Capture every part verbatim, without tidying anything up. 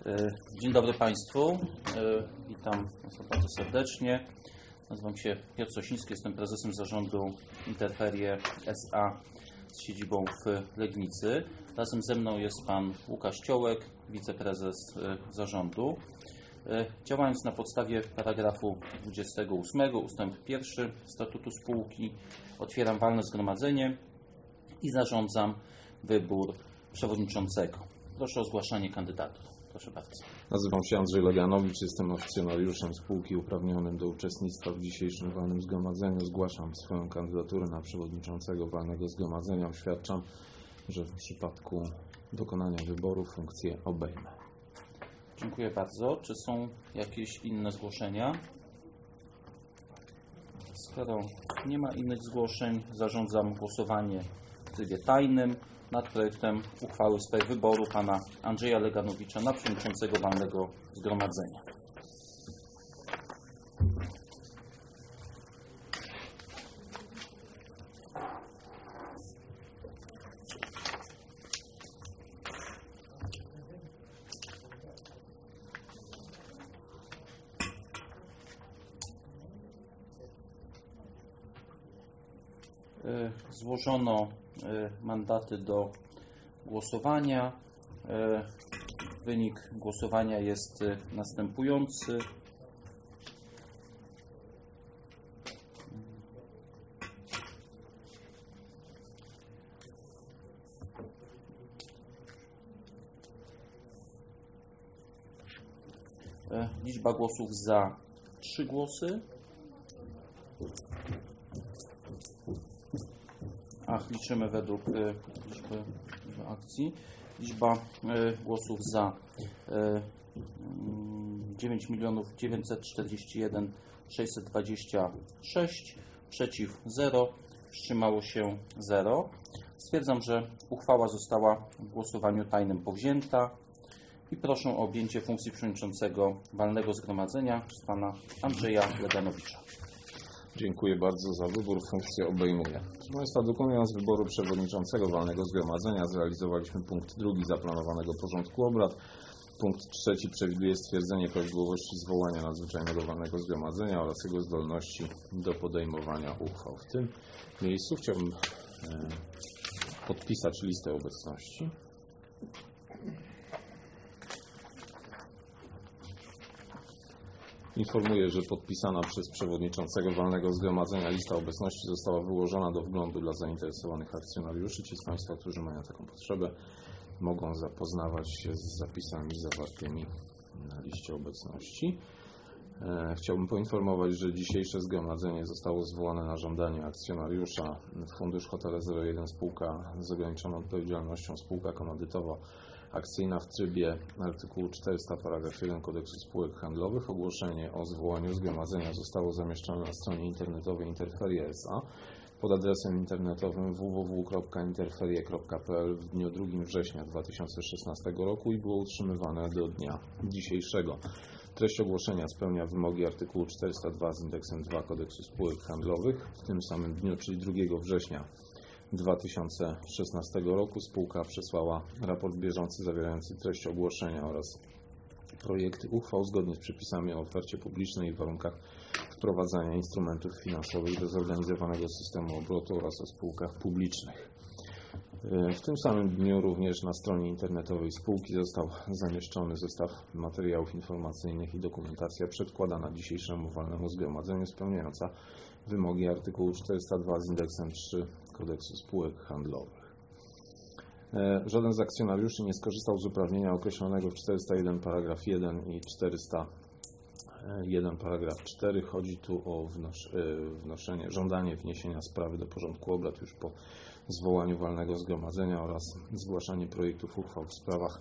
Dzień dobry Państwu. Witam Państwa bardzo serdecznie. Nazywam się Piotr Sosiński, jestem prezesem zarządu Interferie S A z siedzibą w Legnicy. Razem ze mną jest Pan Łukasz Ciołek, wiceprezes zarządu. Działając na podstawie paragrafu dwudziestego ósmego ustęp pierwszy statutu spółki, otwieram walne zgromadzenie i zarządzam wybór przewodniczącego. Proszę o zgłaszanie kandydatów. Proszę bardzo. Nazywam się Andrzej Leganowicz, jestem akcjonariuszem spółki uprawnionym do uczestnictwa w dzisiejszym walnym zgromadzeniu. Zgłaszam swoją kandydaturę na przewodniczącego walnego zgromadzenia. Oświadczam, że w przypadku dokonania wyboru funkcję obejmę. Dziękuję bardzo. Czy są jakieś inne zgłoszenia? Skoro nie ma innych zgłoszeń, zarządzam głosowanie w trybie tajnym nad projektem uchwały w sprawie wyboru pana Andrzeja Leganowicza na przewodniczącego walnego zgromadzenia. Złożono mandaty do głosowania. Wynik głosowania jest następujący. Liczba głosów za trzy głosy. Ach, liczymy według y, liczby akcji. Liczba y, głosów za y, y, dziewięć milionów dziewięćset czterdzieści jeden tysięcy sześćset dwadzieścia sześć, przeciw zero, wstrzymało się zero. Stwierdzam, że uchwała została w głosowaniu tajnym powzięta i proszę o objęcie funkcji przewodniczącego walnego zgromadzenia przez pana Andrzeja Leganowicza. Dziękuję bardzo za wybór. Funkcję obejmuję. Proszę Państwa, dokonując wyboru przewodniczącego walnego zgromadzenia zrealizowaliśmy punkt drugi zaplanowanego porządku obrad. Punkt trzeci przewiduje stwierdzenie prawidłowości zwołania nadzwyczajnego walnego zgromadzenia oraz jego zdolności do podejmowania uchwał. W tym miejscu chciałbym podpisać listę obecności. Informuję, że podpisana przez przewodniczącego walnego zgromadzenia lista obecności została wyłożona do wglądu dla zainteresowanych akcjonariuszy. Ci z Państwa, którzy mają taką potrzebę, mogą zapoznawać się z zapisami zawartymi na liście obecności. E, chciałbym poinformować, że dzisiejsze zgromadzenie zostało zwołane na żądanie akcjonariusza Fundusz Hotele zero jeden Spółka z ograniczoną odpowiedzialnością Spółka Komandytowa Akcyjna w trybie artykułu czterysta paragraf jeden Kodeksu Spółek Handlowych. Ogłoszenie o zwołaniu zgromadzenia zostało zamieszczone na stronie internetowej Interferie S A pod adresem internetowym w w w kropka interferie kropka p l w dniu drugiego września dwa tysiące szesnastego roku i było utrzymywane do dnia dzisiejszego. Treść ogłoszenia spełnia wymogi artykułu czterysta dwa z indeksem dwa Kodeksu Spółek Handlowych. W tym samym dniu, czyli drugiego września dwa tysiące szesnastego roku, spółka przesłała raport bieżący zawierający treść ogłoszenia oraz projekty uchwał zgodnie z przepisami o ofercie publicznej i warunkach wprowadzania instrumentów finansowych do zorganizowanego systemu obrotu oraz o spółkach publicznych. W tym samym dniu również na stronie internetowej spółki został zamieszczony zestaw materiałów informacyjnych i dokumentacja przedkładana dzisiejszemu walnemu zgromadzeniu spełniająca wymogi artykułu czterysta dwa z indeksem trzy Kodeksu Spółek Handlowych. Żaden z akcjonariuszy nie skorzystał z uprawnienia określonego w czterysta jeden paragraf jeden i czterysta jeden paragraf cztery. Chodzi tu o wnos wnoszenie, żądanie wniesienia sprawy do porządku obrad już po zwołaniu walnego zgromadzenia oraz zgłaszanie projektów uchwał w sprawach,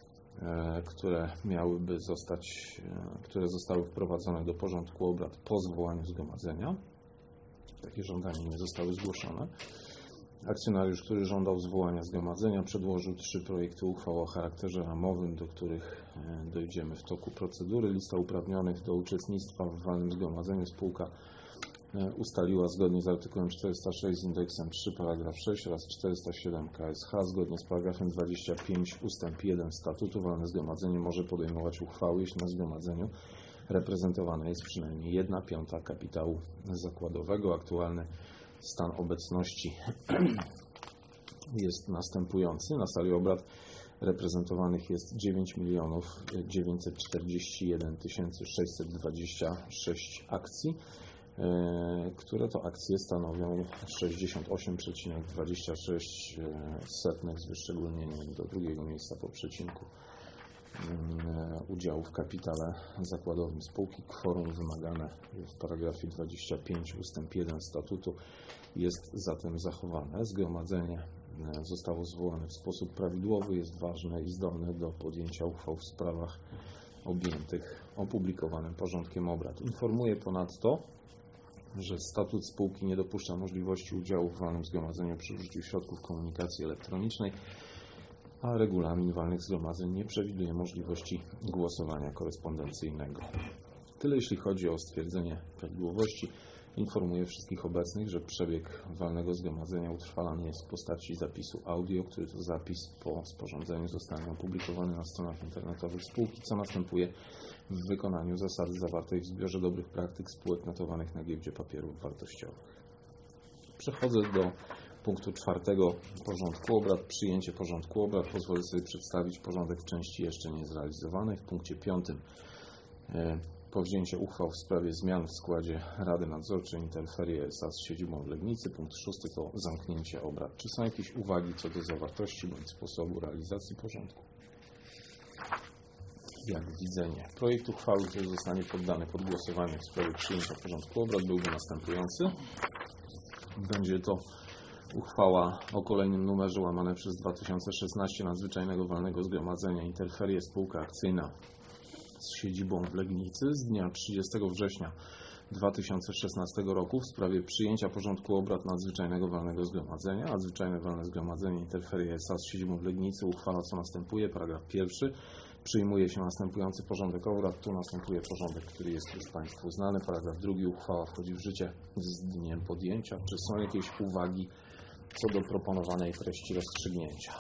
które miałyby zostać, które zostały wprowadzone do porządku obrad po zwołaniu zgromadzenia. Takie żądania nie zostały zgłoszone. Akcjonariusz, który żądał zwołania zgromadzenia, przedłożył trzy projekty uchwał o charakterze ramowym, do których dojdziemy w toku procedury. Lista uprawnionych do uczestnictwa w walnym zgromadzeniu spółka ustaliła zgodnie z artykułem czterysta sześć z indeksem trzy paragraf sześć oraz czterysta siedem K S H zgodnie z paragrafem dwadzieścia pięć ustęp jeden statutu walne zgromadzenie może podejmować uchwały, jeśli na zgromadzeniu reprezentowana jest przynajmniej jedna piąta kapitału zakładowego. Aktualny stan obecności jest następujący. Na sali obrad reprezentowanych jest dziewięć milionów dziewięćset czterdzieści jeden tysięcy sześćset dwadzieścia sześć akcji, które to akcje stanowią sześćdziesiąt osiem przecinek dwadzieścia sześć z wyszczególnieniem do drugiego miejsca po przecinku udziału w kapitale zakładowym spółki. Kworum wymagane w paragrafie dwadzieścia pięć ustęp jeden statutu jest zatem zachowane. Zgromadzenie zostało zwołane w sposób prawidłowy, jest ważne i zdolne do podjęcia uchwał w sprawach objętych opublikowanym porządkiem obrad. Informuję ponadto, że statut spółki nie dopuszcza możliwości udziału w walnym zgromadzeniu przy użyciu środków komunikacji elektronicznej, a regulamin walnych zgromadzeń nie przewiduje możliwości głosowania korespondencyjnego. Tyle jeśli chodzi o stwierdzenie prawidłowości. Informuję wszystkich obecnych, że przebieg walnego zgromadzenia utrwalany jest w postaci zapisu audio, który to zapis po sporządzeniu zostanie opublikowany na stronach internetowych spółki, co następuje w wykonaniu zasady zawartej w zbiorze dobrych praktyk spółek notowanych na giełdzie papierów wartościowych. Przechodzę do punktu czwartego porządku obrad. Przyjęcie porządku obrad. Pozwolę sobie przedstawić porządek w części jeszcze niezrealizowanej. W punkcie piątym powzięcie uchwał w sprawie zmian w składzie Rady Nadzorczej Interferie S A z siedzibą w Legnicy. Punkt szósty to zamknięcie obrad. Czy są jakieś uwagi co do zawartości bądź sposobu realizacji porządku? Jak widzę nie. Projekt uchwały, który zostanie poddany pod głosowanie w sprawie przyjęcia porządku obrad, byłby następujący. Będzie to uchwała o kolejnym numerze łamane przez dwa tysiące szesnaście nadzwyczajnego walnego zgromadzenia Interferie spółka akcyjna z siedzibą w Legnicy z dnia trzydziestego września dwa tysiące szesnastego roku w sprawie przyjęcia porządku obrad nadzwyczajnego walnego zgromadzenia. Nadzwyczajne walne zgromadzenie Interferie S A z siedzibą w Legnicy uchwala co następuje. Paragraf pierwszy. Przyjmuje się następujący porządek obrad. Tu następuje porządek, który jest już Państwu znany. Paragraf drugi. Uchwała wchodzi w życie z dniem podjęcia. Czy są jakieś uwagi co do proponowanej treści rozstrzygnięcia?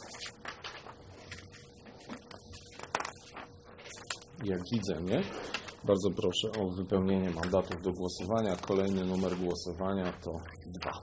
Jak widzę, nie? Bardzo proszę o wypełnienie mandatów do głosowania. Kolejny numer głosowania to dwa.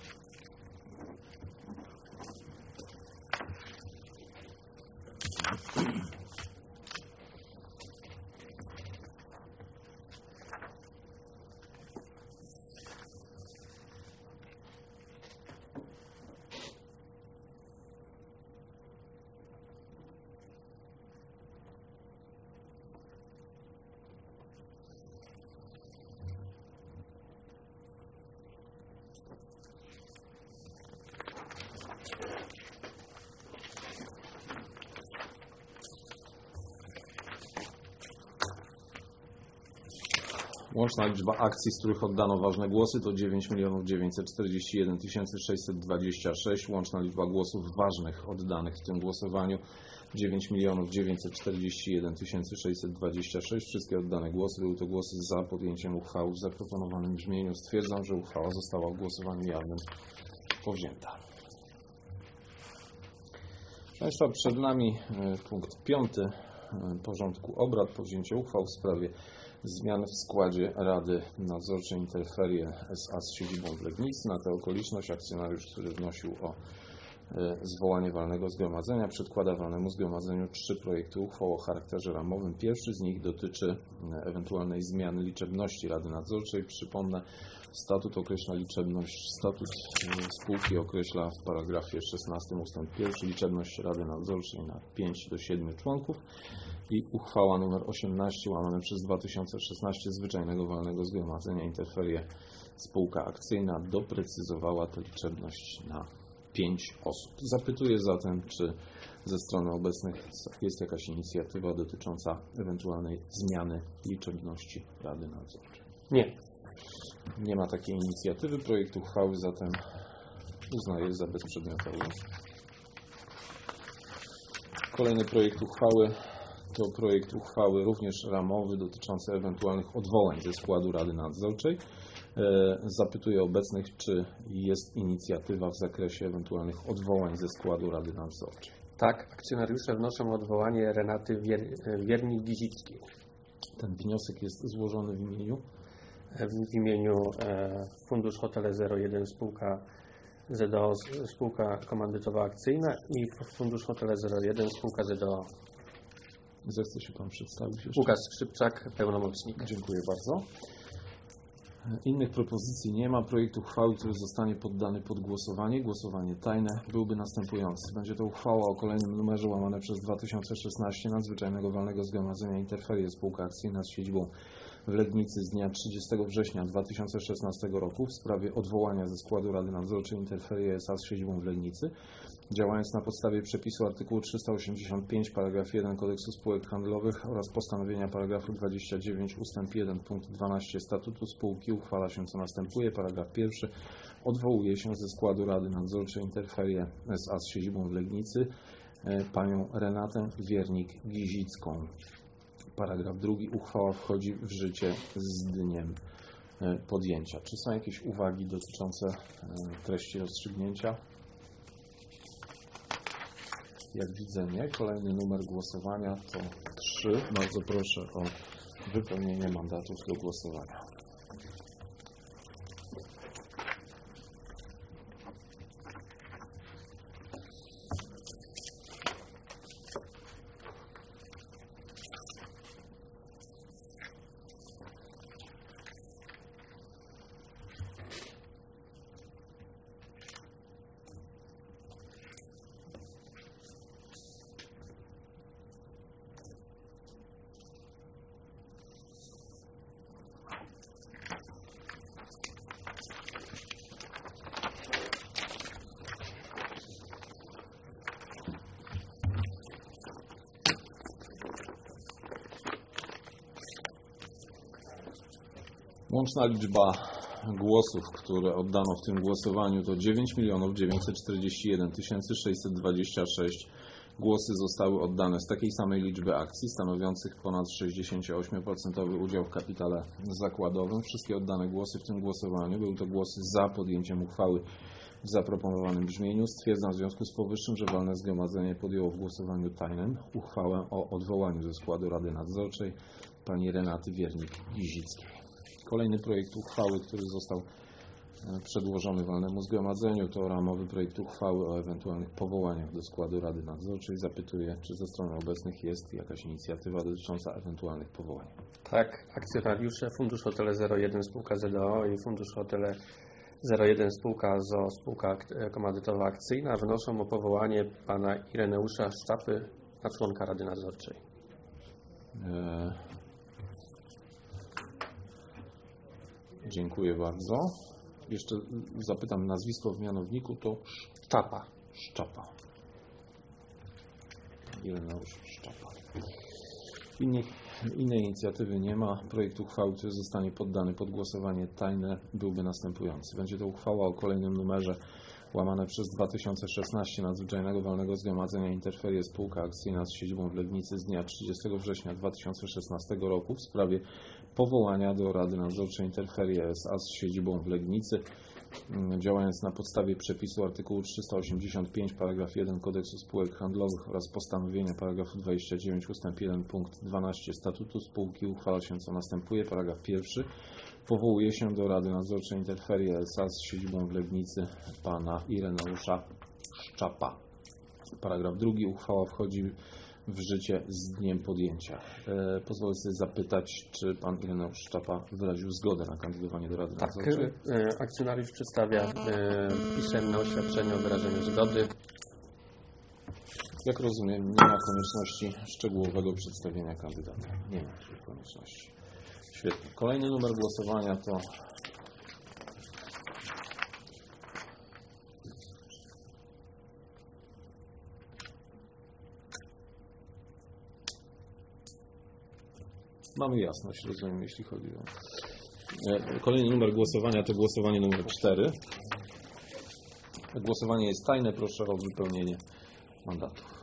Łączna liczba akcji, z których oddano ważne głosy, to dziewięć milionów dziewięćset czterdzieści jeden tysięcy sześćset dwadzieścia sześć. Łączna liczba głosów ważnych oddanych w tym głosowaniu dziewięć milionów dziewięćset czterdzieści jeden tysięcy sześćset dwadzieścia sześć. Wszystkie oddane głosy były to głosy za podjęciem uchwały w zaproponowanym brzmieniu. Stwierdzam, że uchwała została w głosowaniu jawnym powzięta. Państwa, przed nami punkt piąty porządku obrad. Powzięcie uchwał w sprawie zmian w składzie Rady Nadzorczej Interferie S A z siedzibą w Legnicy. Na tę okoliczność akcjonariusz, który wnosił o zwołanie walnego zgromadzenia, przedkłada walnemu zgromadzeniu trzy projekty uchwał o charakterze ramowym. Pierwszy z nich dotyczy ewentualnej zmiany liczebności Rady Nadzorczej. Przypomnę, statut określa liczebność, statut spółki określa w paragrafie szesnastym ustęp pierwszy liczebność Rady Nadzorczej na pięć do siedmiu członków. I uchwała nr osiemnaście łamane przez dwa tysiące szesnaście zwyczajnego walnego zgromadzenia Interferie spółka akcyjna doprecyzowała tę liczebność na pięć osób. Zapytuję zatem, czy ze strony obecnych jest jakaś inicjatywa dotycząca ewentualnej zmiany liczebności Rady Nadzorczej. Nie. Nie ma takiej inicjatywy. Projekt uchwały zatem uznaję za bezprzedmiotowy. Kolejny projekt uchwały to projekt uchwały również ramowy dotyczący ewentualnych odwołań ze składu Rady Nadzorczej. Zapytuję obecnych, czy jest inicjatywa w zakresie ewentualnych odwołań ze składu Rady Nadzorczej. Tak, akcjonariusze wnoszą o odwołanie Renaty Wier- Wiernik-Gizickiej. Ten wniosek jest złożony w imieniu W imieniu e, Fundusz Hotele zero jeden spółka Z O O, spółka komandytowa akcyjna i Fundusz Hotele zero jeden spółka Z O O. Zechce się Pan przedstawić jeszcze? Łukasz Skrzypczak, pełnomocnik. Dziękuję bardzo. Innych propozycji nie ma. Projekt uchwały, który zostanie poddany pod głosowanie, głosowanie tajne, byłby następujący. Będzie to uchwała o kolejnym numerze łamane przez dwa tysiące szesnaście Nadzwyczajnego Walnego Zgromadzenia Interferie Spółka Akcyjna z siedzibą w Legnicy z dnia trzydziestego września dwa tysiące szesnastego roku w sprawie odwołania ze składu Rady Nadzorczej Interferie S A z siedzibą w Legnicy, działając na podstawie przepisu artykułu trzysta osiemdziesiąt pięć paragraf jeden Kodeksu Spółek Handlowych oraz postanowienia paragrafu dwadzieścia dziewięć ustęp jeden punkt dwanaście Statutu Spółki uchwala się co następuje. Paragraf pierwszy. Odwołuje się ze składu Rady Nadzorczej Interferie S A z siedzibą w Legnicy panią Renatę Wiernik-Gizicką. Paragraf drugi. Uchwała wchodzi w życie z dniem podjęcia. Czy są jakieś uwagi dotyczące treści rozstrzygnięcia? Jak widzę nie. Kolejny numer głosowania to trzy. Bardzo proszę o wypełnienie mandatów do głosowania. Łączna liczba głosów, które oddano w tym głosowaniu to dziewięć milionów dziewięćset czterdzieści jeden tysięcy sześćset dwadzieścia sześć. Głosy zostały oddane z takiej samej liczby akcji stanowiących ponad sześćdziesiąt osiem procent udział w kapitale zakładowym. Wszystkie oddane głosy w tym głosowaniu były to głosy za podjęciem uchwały w zaproponowanym brzmieniu. Stwierdzam w związku z powyższym, że walne zgromadzenie podjęło w głosowaniu tajnym uchwałę o odwołaniu ze składu Rady Nadzorczej pani Renaty Wiernik-Gizickiej. Kolejny projekt uchwały, który został przedłożony walnemu zgromadzeniu, to ramowy projekt uchwały o ewentualnych powołaniach do składu Rady Nadzorczej. Zapytuję, czy ze strony obecnych jest jakaś inicjatywa dotycząca ewentualnych powołań. Tak, akcjonariusze Fundusz Hotele zero jeden spółka Z O O i Fundusz Hotele zero jeden spółka Z O O spółka komandytowa akcyjna wnoszą o powołanie pana Ireneusza Szczapy na członka Rady Nadzorczej. E... Dziękuję bardzo. Jeszcze zapytam nazwisko w mianowniku, to Szczapa. Szczapa. Ireneusz Szczapa. Innych, innej inicjatywy nie ma. Projekt uchwały, który zostanie poddany pod głosowanie tajne, byłby następujący. Będzie to uchwała o kolejnym numerze łamane przez dwa tysiące szesnaście Nadzwyczajnego Walnego Zgromadzenia Interferie Spółka Akcyjna z siedzibą w Legnicy z dnia trzydziestego września dwa tysiące szesnastego roku w sprawie powołania do Rady Nadzorczej Interferie S A z siedzibą w Legnicy, działając na podstawie przepisu artykułu trzysta osiemdziesiąt pięć paragraf jeden Kodeksu Spółek Handlowych oraz postanowienia paragrafu dwadzieścia dziewięć ustęp jeden punkt dwanaście Statutu Spółki uchwala się co następuje. Paragraf pierwszy. Powołuje się do Rady Nadzorczej Interferie S A z siedzibą w Legnicy pana Ireneusza Szczapa. Paragraf drugi. Uchwała wchodzi w życie z dniem podjęcia. E, pozwolę sobie zapytać, czy pan Ireneusz Szczapa wyraził zgodę na kandydowanie do Rady Tak, Nadzorczej? e, akcjonariusz przedstawia e, pisemne oświadczenie o wyrażeniu zgody. Jak rozumiem, nie ma konieczności szczegółowego przedstawienia kandydata. Nie ma takiej konieczności. Świetnie. Kolejny numer głosowania to mamy jasność, rozumiem, jeśli chodzi o... Kolejny numer głosowania to głosowanie numer cztery. Głosowanie jest tajne. Proszę o wypełnienie mandatów.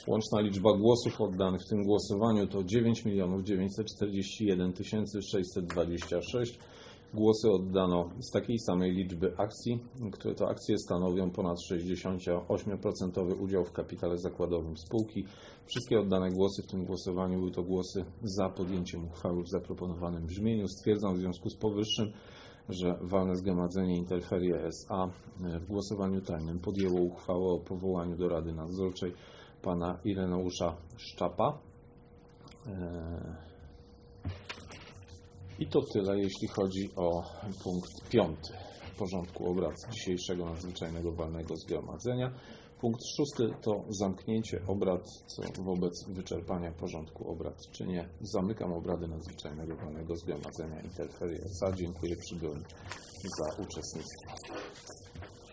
Łączna liczba głosów oddanych w tym głosowaniu to dziewięć milionów dziewięćset czterdzieści jeden tysięcy sześćset dwadzieścia sześć. Głosy oddano z takiej samej liczby akcji, które to akcje stanowią ponad sześćdziesiąt osiem procent udział w kapitale zakładowym spółki. Wszystkie oddane głosy w tym głosowaniu były to głosy za podjęciem uchwały w zaproponowanym brzmieniu. Stwierdzam w związku z powyższym, że walne zgromadzenie Interferie S A w głosowaniu tajnym podjęło uchwałę o powołaniu do Rady Nadzorczej pana Ireneusza Szczapa. I to tyle, jeśli chodzi o punkt piąty porządku obrad dzisiejszego nadzwyczajnego walnego zgromadzenia. Punkt szósty to zamknięcie obrad, co wobec wyczerpania porządku obrad czynię. Zamykam obrady nadzwyczajnego walnego zgromadzenia Interferie S A. Dziękuję przybyłym za uczestnictwo.